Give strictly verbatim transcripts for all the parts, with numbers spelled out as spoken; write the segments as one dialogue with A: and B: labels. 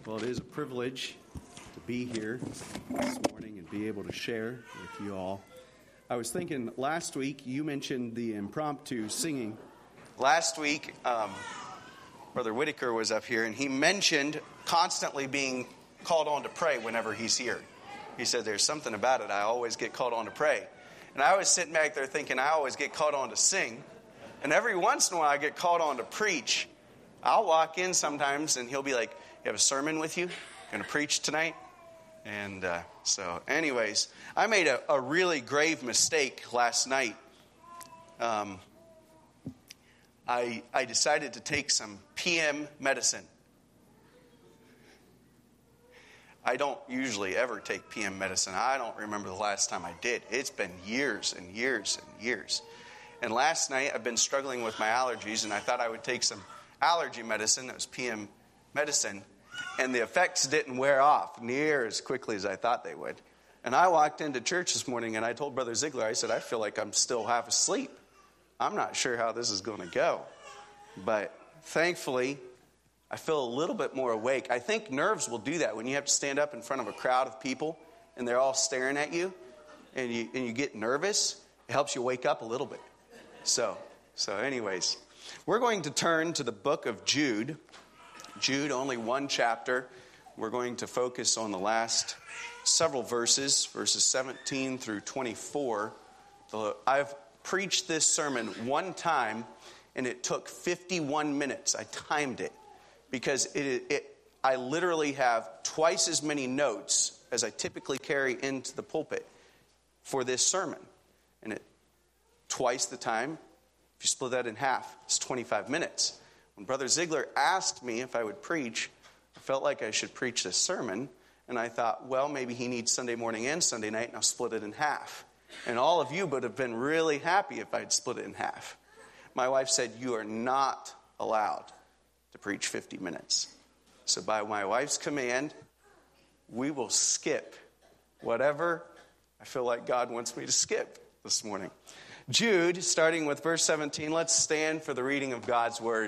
A: Well, it is a privilege to be here this morning and be able to share with you all. I was thinking last week you mentioned the impromptu singing. Last week, um, Brother Whitaker was up here and he mentioned constantly being called on to pray whenever he's here. He said, there's something about it. I always get called on to pray. And I was sitting back there thinking I always get called on to sing. And every once in a while I get called on to preach. I'll walk in sometimes and he'll be like, you have a sermon with you? Going to preach tonight? And uh, so anyways, I made a, a really grave mistake last night. Um, I, I decided to take some P M medicine. I don't usually ever take P M medicine. I don't remember the last time I did. It's been years and years and years. And last night I've been struggling with my allergies and I thought I would take some allergy medicine. That was P M medicine. And the effects didn't wear off near as quickly as I thought they would. And I walked into church this morning and I told Brother Ziegler, I said, I feel like I'm still half asleep. I'm not sure how this is going to go. But thankfully, I feel a little bit more awake. I think nerves will do that when you have to stand up in front of a crowd of people and they're all staring at you and you, and you get nervous. It helps you wake up a little bit. So, so anyways, we're going to turn to the book of Jude. Jude, only one chapter. We're going to focus on the last several verses, verses seventeen through twenty-four. I've preached this sermon one time, and it took fifty-one minutes. I timed it because it, it, I literally have twice as many notes as I typically carry into the pulpit for this sermon. And it twice the time. If you split that in half, it's twenty-five minutes. When Brother Ziegler asked me if I would preach, I felt like I should preach this sermon. And I thought, well, maybe he needs Sunday morning and Sunday night, and I'll split it in half. And all of you would have been really happy if I'd split it in half. My wife said, you are not allowed to preach fifty minutes. So by my wife's command, we will skip whatever I feel like God wants me to skip this morning. Jude, starting with verse seventeen, let's stand for the reading of God's word.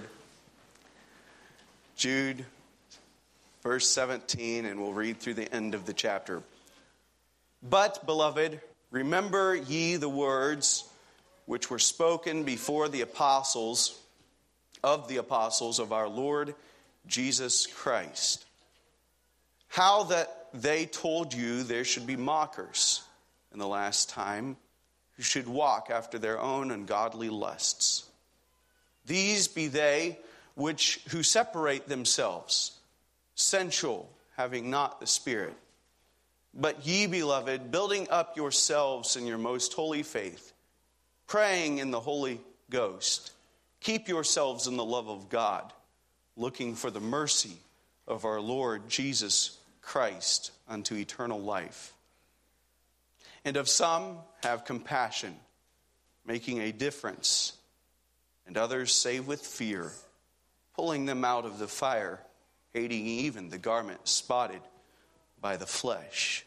A: Jude, verse seventeen, and we'll read through the end of the chapter. But, beloved, remember ye the words which were spoken before the apostles, of the apostles of our Lord Jesus Christ. How that they told you there should be mockers in the last time, who should walk after their own ungodly lusts. These be they which who separate themselves, sensual, having not the Spirit. But ye, beloved, building up yourselves in your most holy faith, praying in the Holy Ghost, keep yourselves in the love of God, looking for the mercy of our Lord Jesus Christ unto eternal life. And of some have compassion, making a difference, and others save with fear, pulling them out of the fire, hating even the garment spotted by the flesh.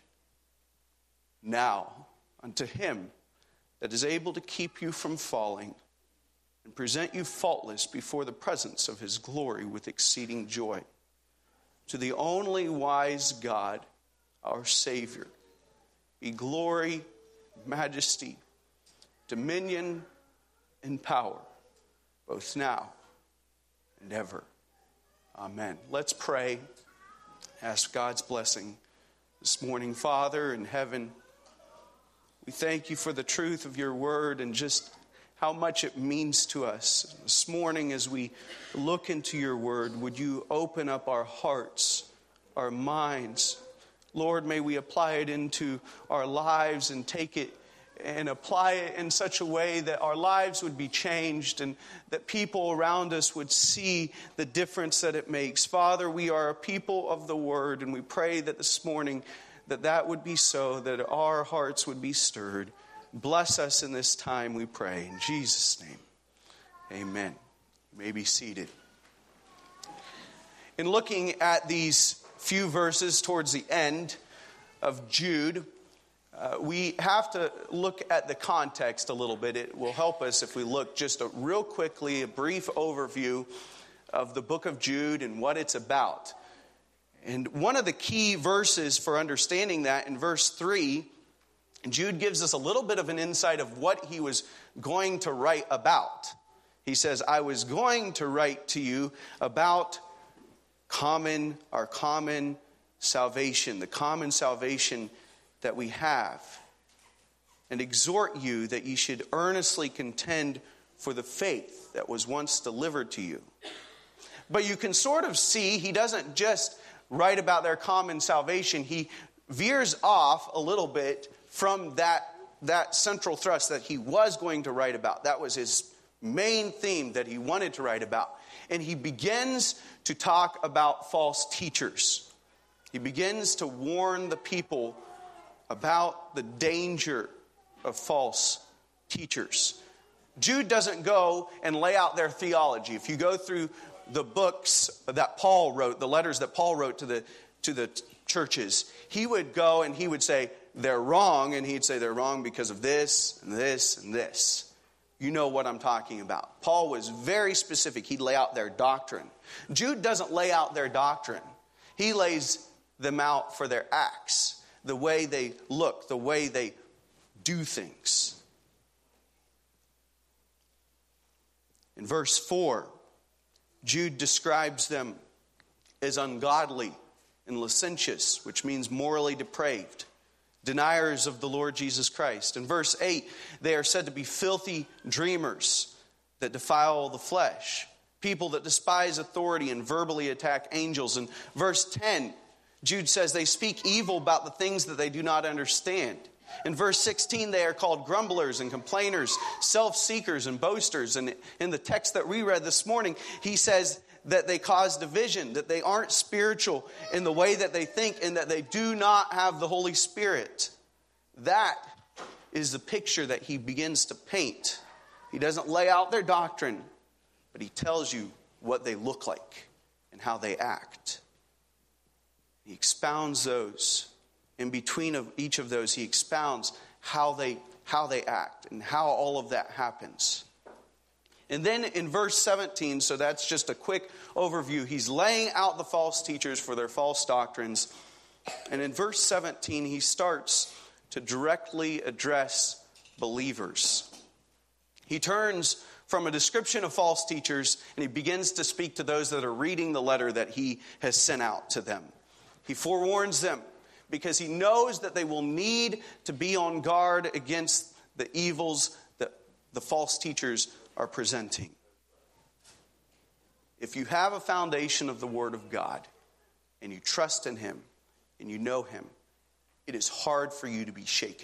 A: Now, unto him that is able to keep you from falling, and present you faultless before the presence of his glory with exceeding joy, to the only wise God, our Savior, be glory, majesty, dominion, and power, both now and ever. Amen. Let's pray. Ask God's blessing this morning. Father in heaven, we thank you for the truth of your word and just how much it means to us. This morning as we look into your word, would you open up our hearts, our minds? Lord, may we apply it into our lives and take it and apply it in such a way that our lives would be changed and that people around us would see the difference that it makes. Father, we are a people of the word, and we pray that this morning that that would be so, that our hearts would be stirred. Bless us in this time, we pray. In Jesus' name, amen. You may be seated. In looking at these few verses towards the end of Jude, Uh, we have to look at the context a little bit. It will help us if we look just a, real quickly, a brief overview of the book of Jude and what it's about. And one of the key verses for understanding that in verse three, Jude gives us a little bit of an insight of what he was going to write about. He says, I was going to write to you about common, our common salvation, the common salvation that we have, and exhort you that you should earnestly contend for the faith that was once delivered to you. But you can sort of see he doesn't just write about their common salvation. He veers off a little bit from that, that central thrust that he was going to write about. That was his main theme that he wanted to write about. And he begins to talk about false teachers. He begins to warn the people about the danger of false teachers. Jude doesn't go and lay out their theology. If you go through the books that Paul wrote, the letters that Paul wrote to the to the churches, he would go and he would say, they're wrong, and he'd say they're wrong because of this and this and this. You know what I'm talking about. Paul was very specific. He'd lay out their doctrine. Jude doesn't lay out their doctrine. He lays them out for their acts, the way they look, the way they do things. In verse four, Jude describes them as ungodly and licentious, which means morally depraved, deniers of the Lord Jesus Christ. In verse eight, they are said to be filthy dreamers that defile the flesh, people that despise authority and verbally attack angels. In verse ten, Jude says they speak evil about the things that they do not understand. In verse sixteen, they are called grumblers and complainers, self-seekers and boasters. And in the text that we read this morning, he says that they cause division, that they aren't spiritual in the way that they think, and that they do not have the Holy Spirit. That is the picture that he begins to paint. He doesn't lay out their doctrine, but he tells you what they look like and how they act. He expounds those. In between of each of those, he expounds how they how they act and how all of that happens. And then in verse seventeen, so that's just a quick overview, he's laying out the false teachers for their false doctrines. And in verse seventeen, he starts to directly address believers. He turns from a description of false teachers and he begins to speak to those that are reading the letter that he has sent out to them. He forewarns them because he knows that they will need to be on guard against the evils that the false teachers are presenting. If you have a foundation of the Word of God and you trust in Him and you know Him, it is hard for you to be shaken.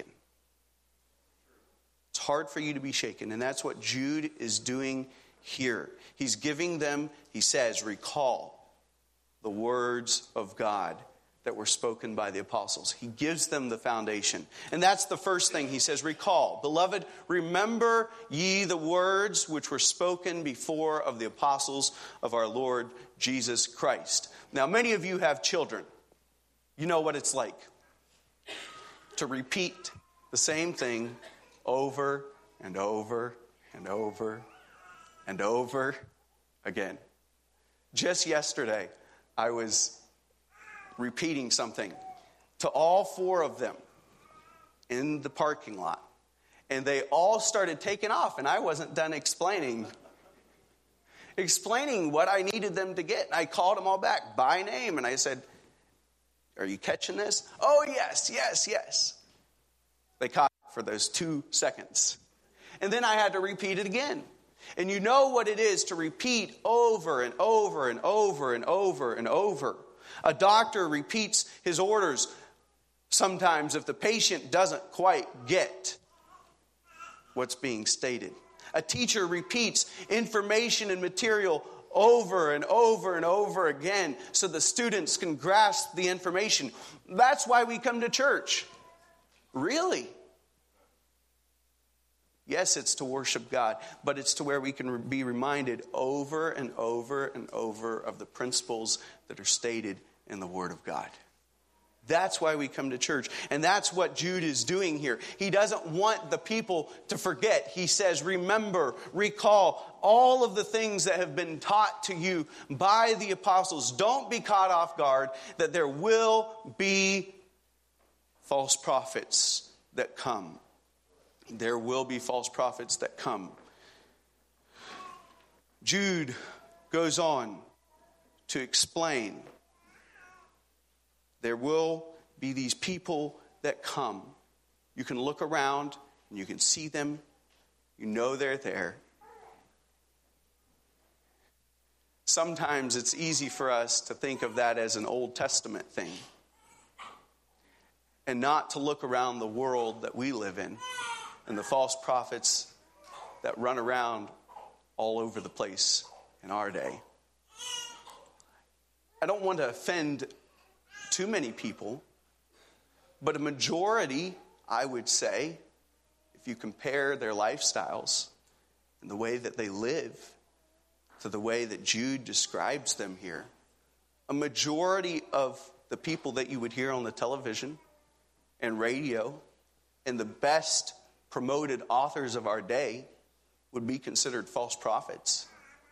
A: It's hard for you to be shaken, and that's what Jude is doing here. He's giving them, he says, recall the words of God that were spoken by the apostles. He gives them the foundation. And that's the first thing he says, recall. Beloved, remember ye the words which were spoken before of the apostles of our Lord Jesus Christ. Now, many of you have children. You know what it's like to repeat the same thing over and over and over and over again. Just yesterday, I was repeating something to all four of them in the parking lot. And they all started taking off, and I wasn't done explaining explaining what I needed them to get. I called them all back by name, and I said, are you catching this? Oh, yes, yes, yes. They caught it for those two seconds. And then I had to repeat it again. And you know what it is to repeat over and over and over and over and over. A doctor repeats his orders sometimes if the patient doesn't quite get what's being stated. A teacher repeats information and material over and over and over again so the students can grasp the information. That's why we come to church. Really? Yes, it's to worship God, but it's to where we can be reminded over and over and over of the principles that are stated in the Word of God. That's why we come to church. And that's what Jude is doing here. He doesn't want the people to forget. He says, remember, recall all of the things that have been taught to you by the apostles. Don't be caught off guard that there will be false prophets that come. There will be false prophets that come. Jude goes on to explain there will be these people that come. You can look around and you can see them. You know they're there. Sometimes it's easy for us to think of that as an Old Testament thing and not to look around the world that we live in and the false prophets that run around all over the place in our day. I don't want to offend too many people, but a majority, I would say, if you compare their lifestyles and the way that they live to the way that Jude describes them here, a majority of the people that you would hear on the television and radio and the best promoted authors of our day would be considered false prophets.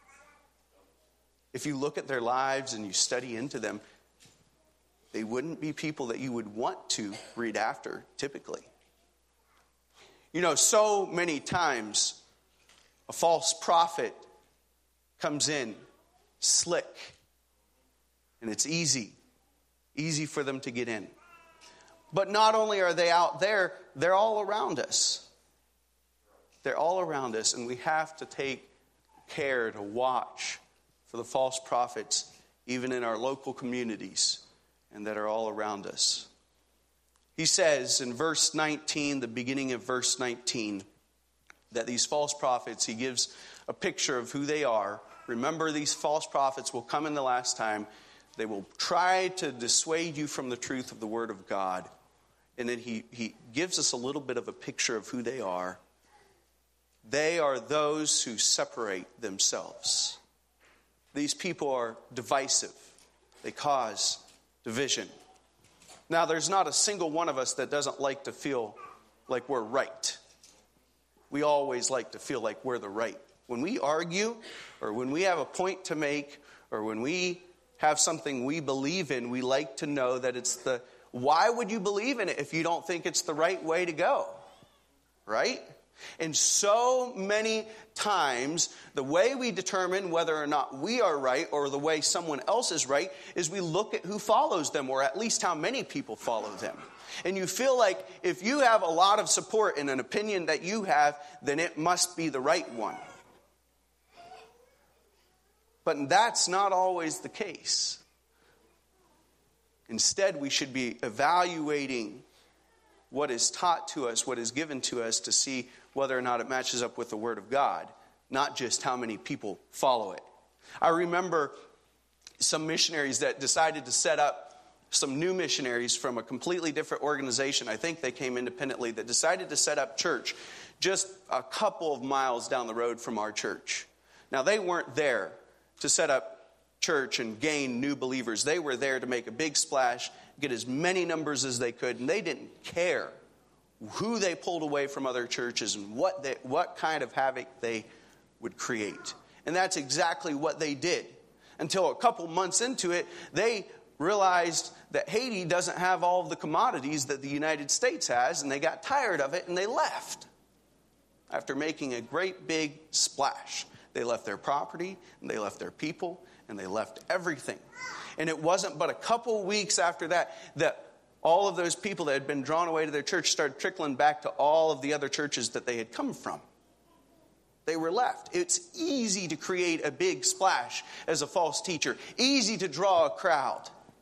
A: If you look at their lives and you study into them, they wouldn't be people that you would want to read after, typically. You know, so many times a false prophet comes in slick, and it's easy, easy for them to get in. But not only are they out there, they're all around us. They're all around us, and we have to take care to watch for the false prophets, even in our local communities, and that are all around us. He says in verse nineteen, the beginning of verse nineteen, that these false prophets, he gives a picture of who they are. Remember, these false prophets will come in the last time. They will try to dissuade you from the truth of the Word of God. And then he, he gives us a little bit of a picture of who they are. They are those who separate themselves. These people are divisive. They cause division. Now, there's not a single one of us that doesn't like to feel like we're right. We always like to feel like we're the right. When we argue, or when we have a point to make, or when we have something we believe in, we like to know that it's the, why would you believe in it if you don't think it's the right way to go? Right? And so many times, the way we determine whether or not we are right or the way someone else is right is we look at who follows them, or at least how many people follow them. And you feel like if you have a lot of support in an opinion that you have, then it must be the right one. But that's not always the case. Instead, we should be evaluating what is taught to us, what is given to us, to see whether or not it matches up with the Word of God, not just how many people follow it. I remember some missionaries that decided to set up, some new missionaries from a completely different organization, I think they came independently, that decided to set up church just a couple of miles down the road from our church. Now, they weren't there to set up church and gain new believers. They were there to make a big splash, get as many numbers as they could, and they didn't care who they pulled away from other churches and what they, what kind of havoc they would create. And that's exactly what they did. Until a couple months into it, they realized that Haiti doesn't have all of the commodities that the United States has, and they got tired of it and they left. After making a great big splash, they left their property, and they left their people, and they left everything. And it wasn't but a couple weeks after that that all of those people that had been drawn away to their church started trickling back to all of the other churches that they had come from. They were left. It's easy to create a big splash as a false teacher. Easy to draw a crowd.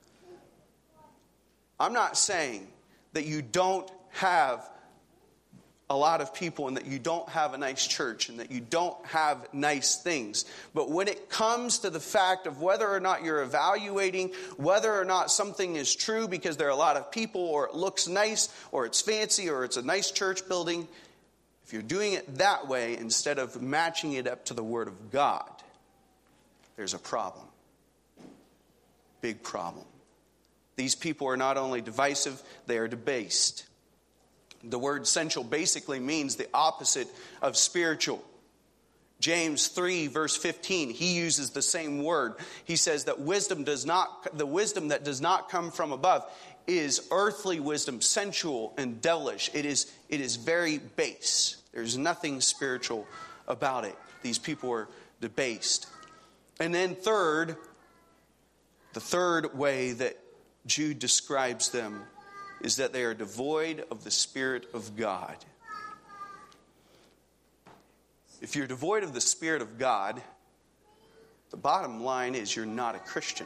A: I'm not saying that you don't have a lot of people and that you don't have a nice church and that you don't have nice things. But when it comes to the fact of whether or not you're evaluating whether or not something is true because there are a lot of people, or it looks nice, or it's fancy, or it's a nice church building, if you're doing it that way instead of matching it up to the Word of God, there's a problem. Big problem. These people are not only divisive, they are debased. The word sensual basically means the opposite of spiritual. James three, verse fifteen, he uses the same word. He says that wisdom does not, the wisdom that does not come from above is earthly wisdom, sensual and devilish. It is, it is very base. There's nothing spiritual about it. These people are debased. And then third, the third way that Jude describes them is that they are devoid of the Spirit of God. If you're devoid of the Spirit of God, the bottom line is you're not a Christian.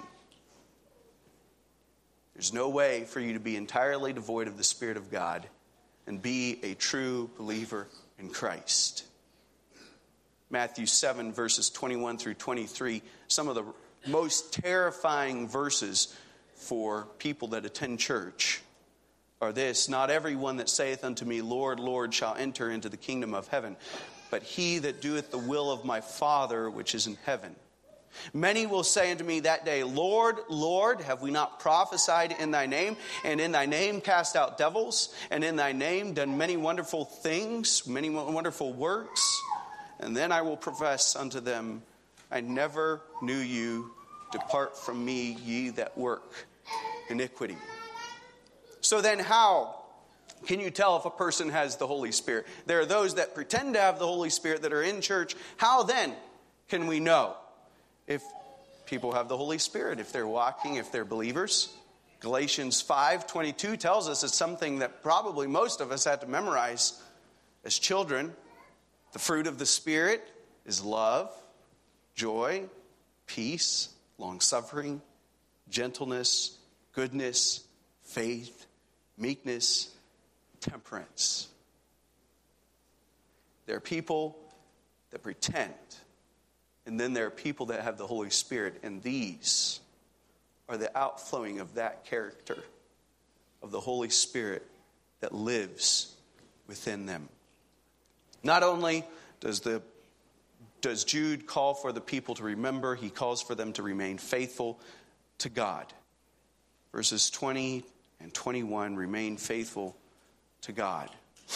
A: There's no way for you to be entirely devoid of the Spirit of God and be a true believer in Christ. Matthew seven, verses twenty-one through twenty-three, some of the most terrifying verses for people that attend church are this: not everyone that saith unto me, Lord, Lord, shall enter into the kingdom of heaven, but he that doeth the will of my Father which is in heaven. Many will say unto me that day, Lord, Lord, have we not prophesied in thy name, and in thy name cast out devils, and in thy name done many wonderful things, many wonderful works? And then I will profess unto them, I never knew you. Depart from me, ye that work iniquity. So then how can you tell if a person has the Holy Spirit? There are those that pretend to have the Holy Spirit that are in church. How then can we know if people have the Holy Spirit, if they're walking, if they're believers? Galatians five twenty-two tells us it's something that probably most of us had to memorize as children. The fruit of the Spirit is love, joy, peace, long-suffering, gentleness, goodness, faith, meekness, temperance. There are people that pretend, and then there are people that have the Holy Spirit, and these are the outflowing of that character of the Holy Spirit that lives within them. Not only does the does Jude call for the people to remember, he calls for them to remain faithful to God. Verses twenty and twenty-one, remain faithful to God.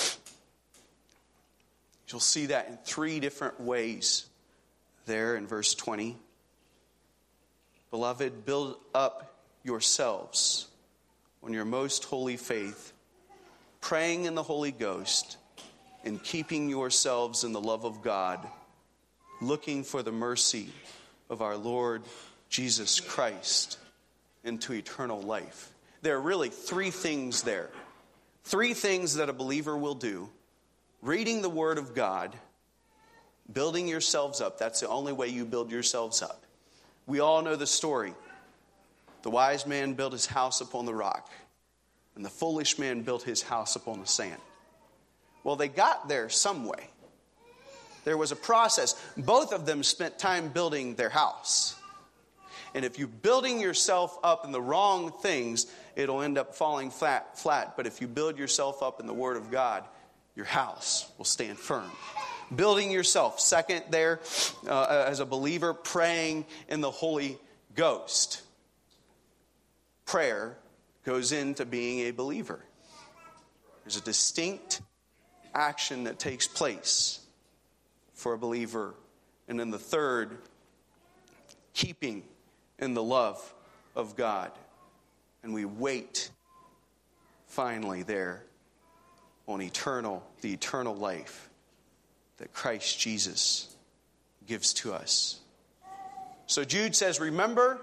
A: You'll see that in three different ways there in verse twenty. Beloved, build up yourselves on your most holy faith, praying in the Holy Ghost, and keeping yourselves in the love of God, looking for the mercy of our Lord Jesus Christ into eternal life. There are really three things there. Three things that a believer will do. Reading the Word of God, building yourselves up. That's the only way you build yourselves up. We all know the story. The wise man built his house upon the rock, and the foolish man built his house upon the sand. Well, they got there some way. There was a process. Both of them spent time building their house. And if you're building yourself up in the wrong things, it'll end up falling flat. flat. But if you build yourself up in the Word of God, your house will stand firm. Building yourself. Second there, uh, as a believer, praying in the Holy Ghost. Prayer goes into being a believer. There's a distinct action that takes place for a believer. And then the third, keeping in the love of God. And we wait finally there on eternal, the eternal life that Christ Jesus gives to us. So Jude says, remember,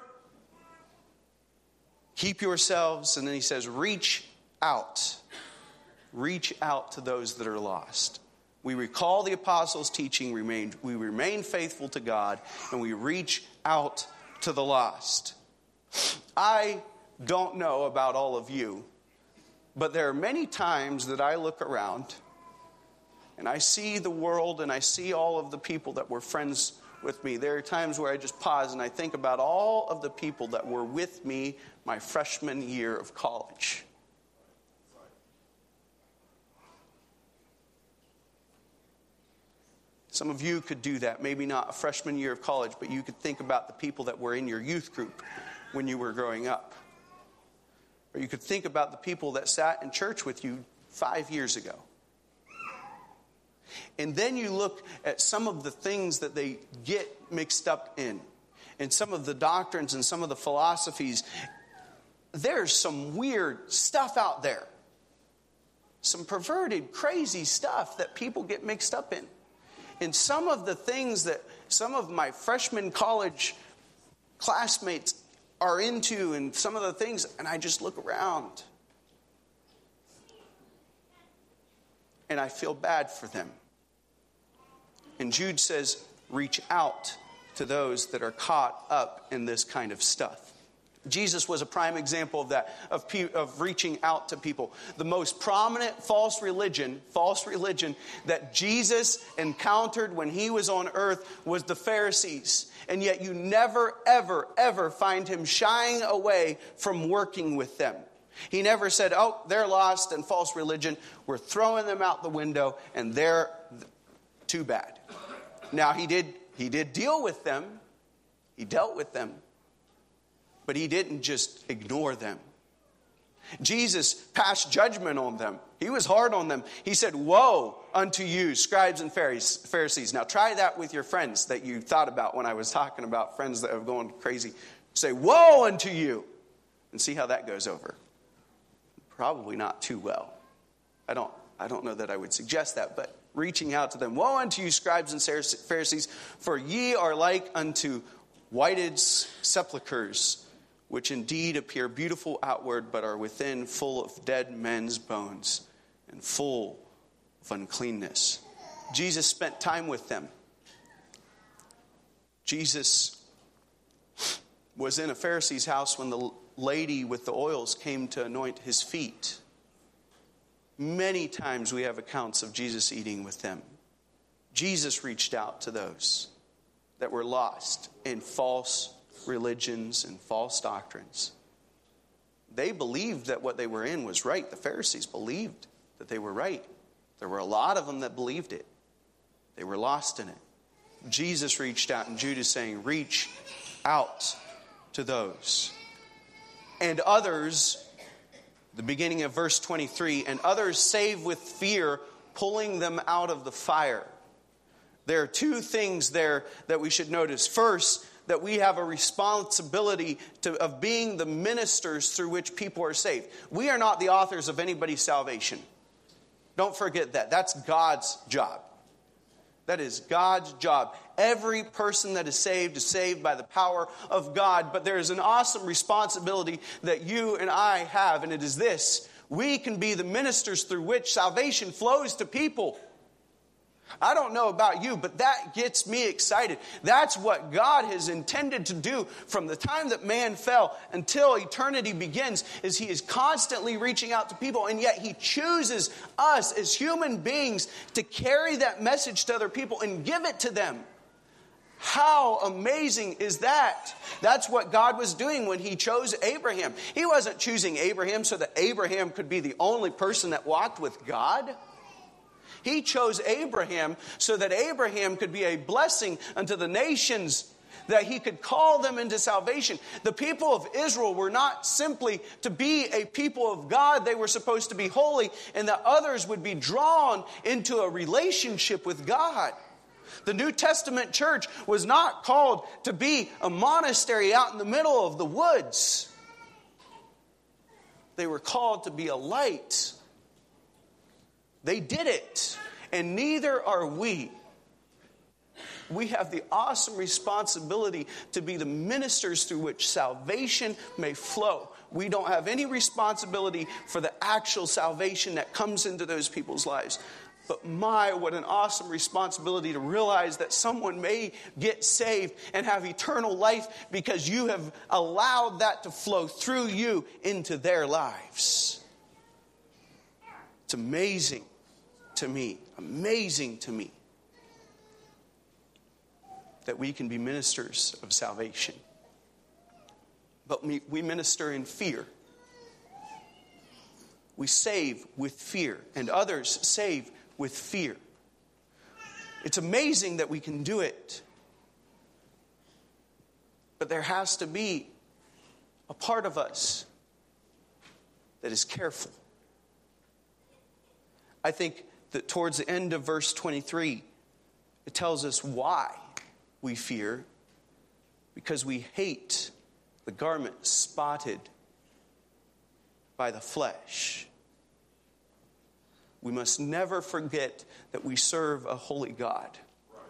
A: keep yourselves, and then he says, reach out. Reach out to those that are lost. We recall the apostles' teaching, remain, we remain faithful to God, and we reach out to the lost. I don't know about all of you, but there are many times that I look around and I see the world and I see all of the people that were friends with me. There are times where I just pause and I think about all of the people that were with me my freshman year of college. Some of you could do that. Maybe not a freshman year of college, but you could think about the people that were in your youth group when you were growing up. Or you could think about the people that sat in church with you five years ago. And then you look at some of the things that they get mixed up in, and some of the doctrines and some of the philosophies. There's some weird stuff out there. Some perverted, crazy stuff that people get mixed up in. And some of the things that some of my freshman college classmates are into, and some of the things, and I just look around. And I feel bad for them. And Jude says, reach out to those that are caught up in this kind of stuff. Jesus was a prime example of that, of, pe- of reaching out to people. The most prominent false religion, false religion that Jesus encountered when he was on earth was the Pharisees. And yet you never, ever, ever find him shying away from working with them. He never said, oh, they're lost in false religion. We're throwing them out the window and they're too bad. Now he did, he did deal with them. He dealt with them. But he didn't just ignore them. Jesus passed judgment on them. He was hard on them. He said, woe unto you, scribes and Pharisees. Now try that with your friends that you thought about when I was talking about friends that have gone crazy. Say, woe unto you. And see how that goes over. Probably not too well. I don't, I don't know that I would suggest that, but reaching out to them. Woe unto you, scribes and Pharisees, for ye are like unto whited sepulchres, which indeed appear beautiful outward, but are within full of dead men's bones and full of uncleanness. Jesus spent time with them. Jesus was in a Pharisee's house when the lady with the oils came to anoint his feet. Many times we have accounts of Jesus eating with them. Jesus reached out to those that were lost in false religions and false doctrines. They believed that what they were in was right. The Pharisees believed that they were right. There were a lot of them that believed it. They were lost in it. Jesus reached out, and Jude is saying, reach out to those. And others, the beginning of verse twenty-three, and others save with fear, pulling them out of the fire. There are two things there that we should notice. First, that we have a responsibility to, of being the ministers through which people are saved. We are not the authors of anybody's salvation. Don't forget that. That's God's job. That is God's job. Every person that is saved is saved by the power of God. But there is an awesome responsibility that you and I have, and it is this. We can be the ministers through which salvation flows to people. I don't know about you, but that gets me excited. That's what God has intended to do from the time that man fell until eternity begins, is he is constantly reaching out to people, and yet he chooses us as human beings to carry that message to other people and give it to them. How amazing is that? That's what God was doing when he chose Abraham. He wasn't choosing Abraham so that Abraham could be the only person that walked with God. He chose Abraham so that Abraham could be a blessing unto the nations, that he could call them into salvation. The people of Israel were not simply to be a people of God. They were supposed to be holy, and that others would be drawn into a relationship with God. The New Testament church was not called to be a monastery out in the middle of the woods. They were called to be a light. They did it, and neither are we. We have the awesome responsibility to be the ministers through which salvation may flow. We don't have any responsibility for the actual salvation that comes into those people's lives. But my, what an awesome responsibility to realize that someone may get saved and have eternal life because you have allowed that to flow through you into their lives. It's amazing to me, amazing to me that we can be ministers of salvation. But we, we minister in fear. We save with fear, and others save with fear. It's amazing that we can do it. But there has to be a part of us that is careful. I think that towards the end of verse twenty-three, it tells us why we fear. Because we hate the garment spotted by the flesh. We must never forget that we serve a holy God.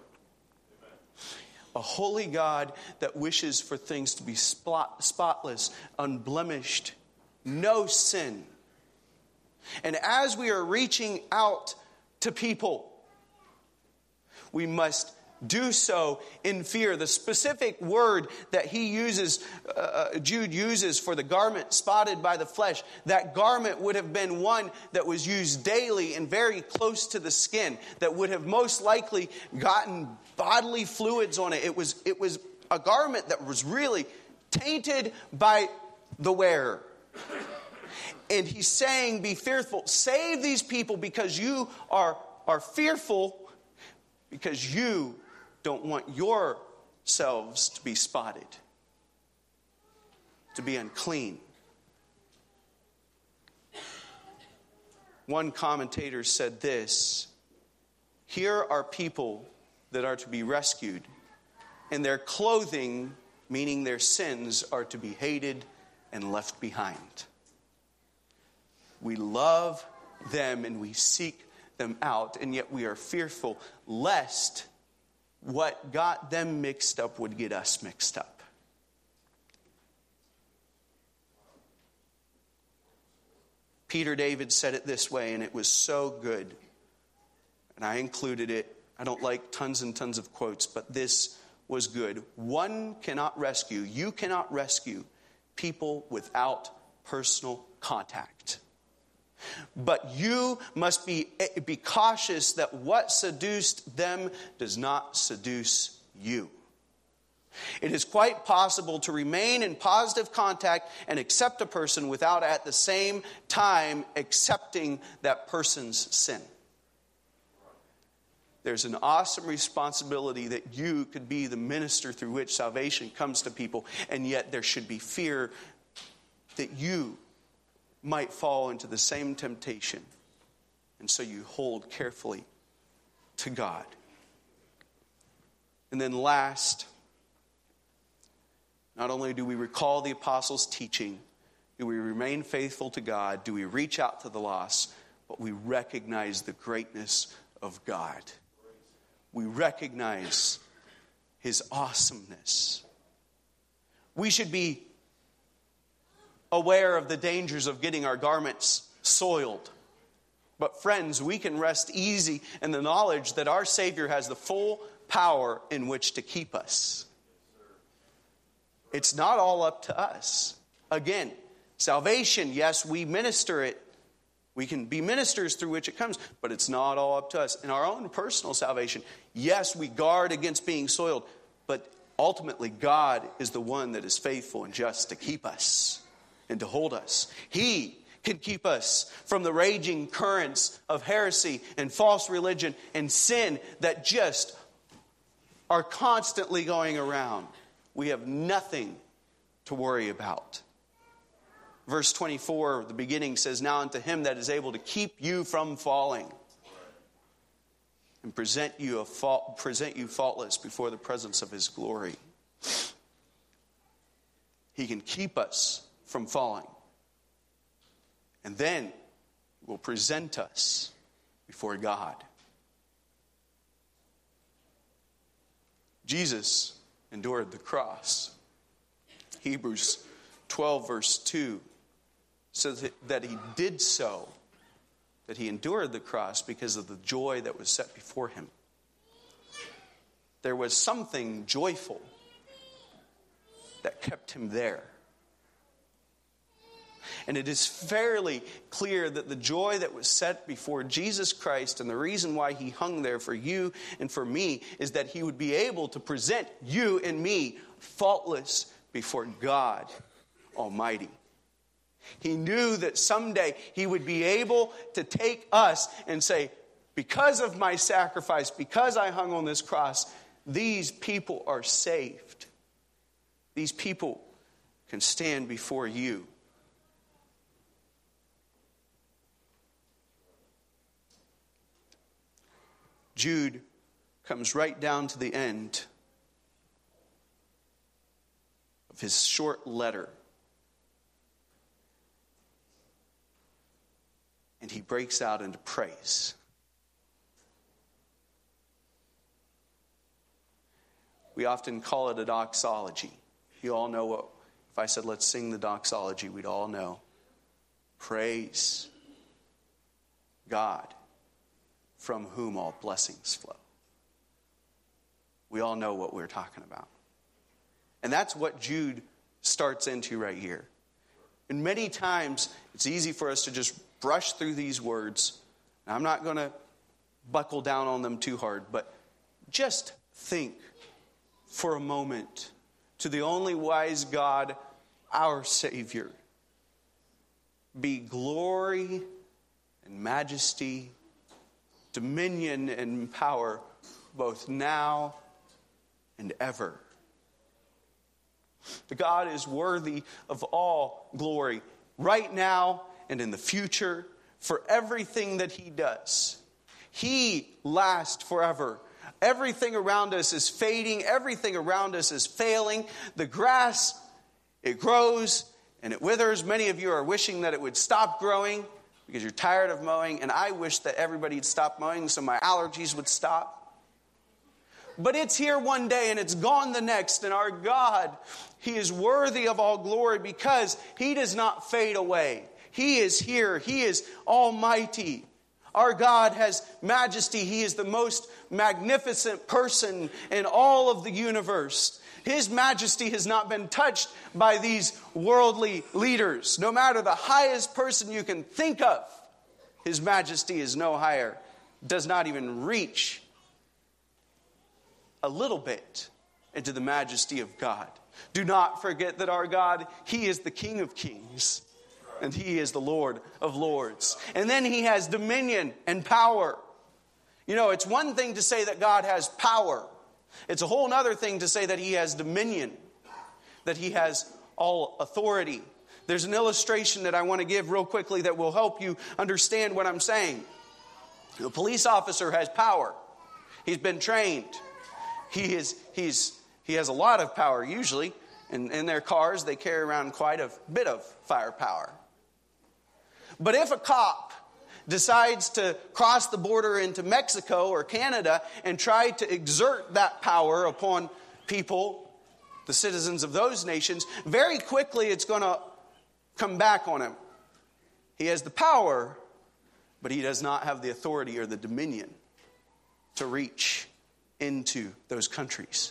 A: A holy God that wishes for things to be spot, spotless, unblemished, no sin. And as we are reaching out to people, we must do so in fear. The specific word that he uses, uh, Jude uses for the garment spotted by the flesh, that garment would have been one that was used daily and very close to the skin, that would have most likely gotten bodily fluids on it. It was, it was a garment that was really tainted by the wearer. And he's saying, be fearful. Save these people because you are, are fearful, because you don't want yourselves to be spotted, to be unclean. One commentator said this: here are people that are to be rescued, and their clothing, meaning their sins, are to be hated and left behind. We love them and we seek them out, and yet we are fearful lest what got them mixed up would get us mixed up. Peter David said it this way, and it was so good. And I included it. I don't like tons and tons of quotes, but this was good. One cannot rescue, you cannot rescue people without personal contact. But you must be, be cautious that what seduced them does not seduce you. It is quite possible to remain in positive contact and accept a person without at the same time accepting that person's sin. There's an awesome responsibility that you could be the minister through which salvation comes to people, and yet there should be fear that you might fall into the same temptation. And so you hold carefully to God. And then last, not only do we recall the apostles' teaching, do we remain faithful to God, do we reach out to the lost, but we recognize the greatness of God. We recognize His awesomeness. We should be aware of the dangers of getting our garments soiled. But friends, we can rest easy in the knowledge that our Savior has the full power in which to keep us. It's not all up to us. Again, salvation, yes, we minister it. We can be ministers through which it comes, but it's not all up to us. In our own personal salvation, yes, we guard against being soiled, but ultimately God is the one that is faithful and just to keep us and to hold us. He can keep us from the raging currents of heresy and false religion and sin that just are constantly going around. We have nothing to worry about. Verse twenty-four, the beginning says, now unto Him that is able to keep you from falling and present you, a fault, present you faultless before the presence of His glory. He can keep us from falling. And then will present us before God. Jesus endured the cross. Hebrews twelve verse two says that He did so, that He endured the cross because of the joy that was set before Him. There was something joyful that kept Him there. And it is fairly clear that the joy that was set before Jesus Christ, and the reason why He hung there for you and for me, is that He would be able to present you and me faultless before God Almighty. He knew that someday He would be able to take us and say, because of my sacrifice, because I hung on this cross, these people are saved. These people can stand before you. Jude comes right down to the end of his short letter. And he breaks out into praise. We often call it a doxology. You all know what, if I said let's sing the doxology, we'd all know. Praise God, from whom all blessings flow. We all know what we're talking about. And that's what Jude starts into right here. And many times, it's easy for us to just brush through these words. Now, I'm not going to buckle down on them too hard, but just think for a moment to the only wise God, our Savior, be glory and majesty, dominion and power, both now and ever. The God is worthy of all glory, right now and in the future, for everything that he does. He lasts forever. Everything around us is fading. Everything around us is failing. The grass, it grows and it withers. Many of you are wishing that it would stop growing because you're tired of mowing. And I wish that everybody would stop mowing so my allergies would stop. But it's here one day and it's gone the next. And our God, he is worthy of all glory because he does not fade away. He is here. He is almighty. Our God has majesty. He is the most magnificent person in all of the universe. His majesty has not been touched by these worldly leaders. No matter the highest person you can think of, his majesty is no higher. Does not even reach a little bit into the majesty of God. Do not forget that our God, he is the King of kings. And he is the Lord of lords. And then he has dominion and power. You know, it's one thing to say that God has power. It's a whole other thing to say that he has dominion. That he has all authority. There's an illustration that I want to give real quickly that will help you understand what I'm saying. A police officer has power. He's been trained. He is, he's, he has a lot of power usually. In, in their cars, they carry around quite a bit of firepower. But if a cop decides to cross the border into Mexico or Canada and try to exert that power upon people, the citizens of those nations, very quickly it's going to come back on him. He has the power, but he does not have the authority or the dominion to reach into those countries.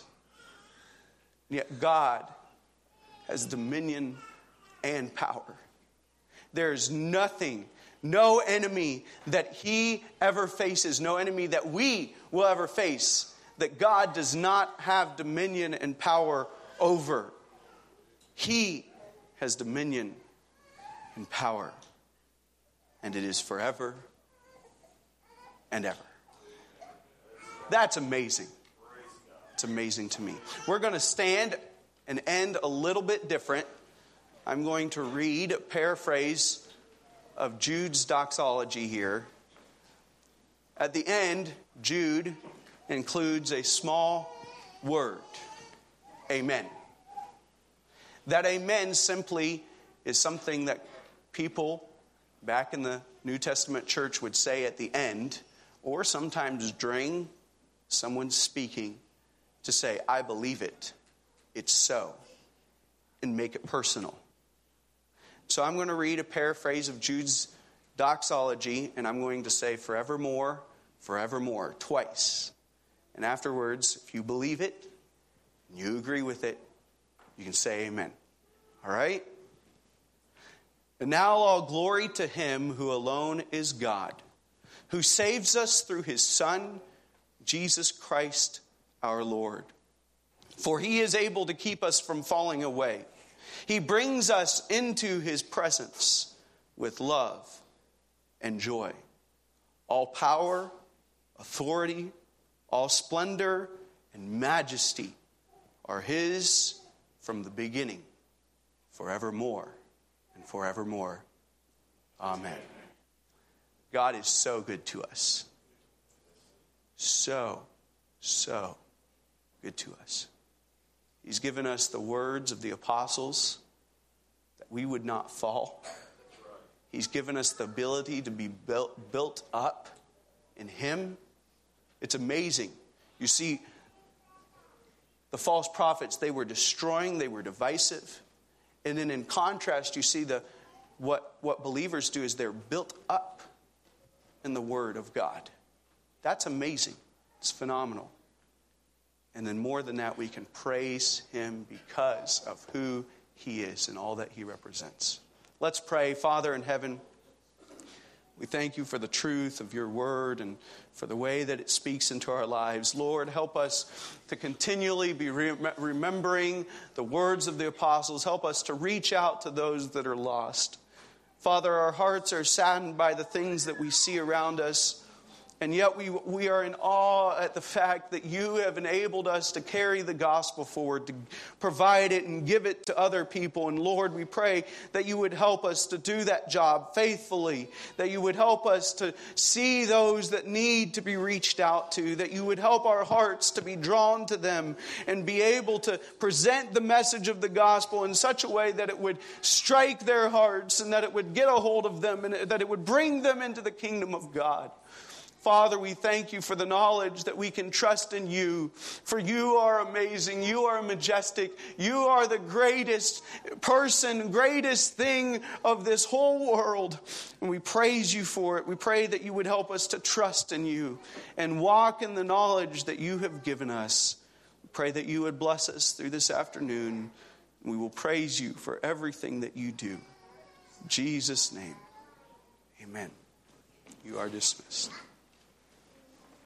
A: Yet God has dominion and power. There's nothing, no enemy that he ever faces, no enemy that we will ever face, that God does not have dominion and power over. He has dominion and power. And it is forever and ever. That's amazing. It's amazing to me. We're going to stand and end a little bit different. I'm going to read a paraphrase of Jude's doxology here. At the end, Jude includes a small word, amen. That amen simply is something that people back in the New Testament church would say at the end, or sometimes during someone speaking, to say, I believe it, it's so, and make it personal. So I'm going to read a paraphrase of Jude's doxology, and I'm going to say forevermore, forevermore, twice. And afterwards, if you believe it, and you agree with it, you can say amen. All right? And now all glory to him who alone is God, who saves us through his Son, Jesus Christ our Lord. For he is able to keep us from falling away. He brings us into his presence with love and joy. All power, authority, all splendor and majesty are his from the beginning, forevermore and forevermore. Amen. God is so good to us. so, so good to us. He's given us the words of the apostles that we would not fall. He's given us the ability to be built, built up in Him. It's amazing. You see, the false prophets, they were destroying, they were divisive. And then in contrast, you see the what, what believers do is they're built up in the Word of God. That's amazing. It's phenomenal. And then more than that, we can praise Him because of who He is and all that He represents. Let's pray. Father in heaven, we thank You for the truth of Your word and for the way that it speaks into our lives. Lord, help us to continually be re- remembering the words of the apostles. Help us to reach out to those that are lost. Father, our hearts are saddened by the things that we see around us. And yet we we are in awe at the fact that You have enabled us to carry the gospel forward, to provide it and give it to other people. And Lord, we pray that You would help us to do that job faithfully, that You would help us to see those that need to be reached out to, that You would help our hearts to be drawn to them and be able to present the message of the gospel in such a way that it would strike their hearts and that it would get a hold of them and that it would bring them into the kingdom of God. Father, we thank You for the knowledge that we can trust in You. For You are amazing. You are majestic. You are the greatest person, greatest thing of this whole world. And we praise You for it. We pray that You would help us to trust in You and walk in the knowledge that You have given us. We pray that You would bless us through this afternoon. We will praise You for everything that You do. In Jesus' name, amen. You are dismissed.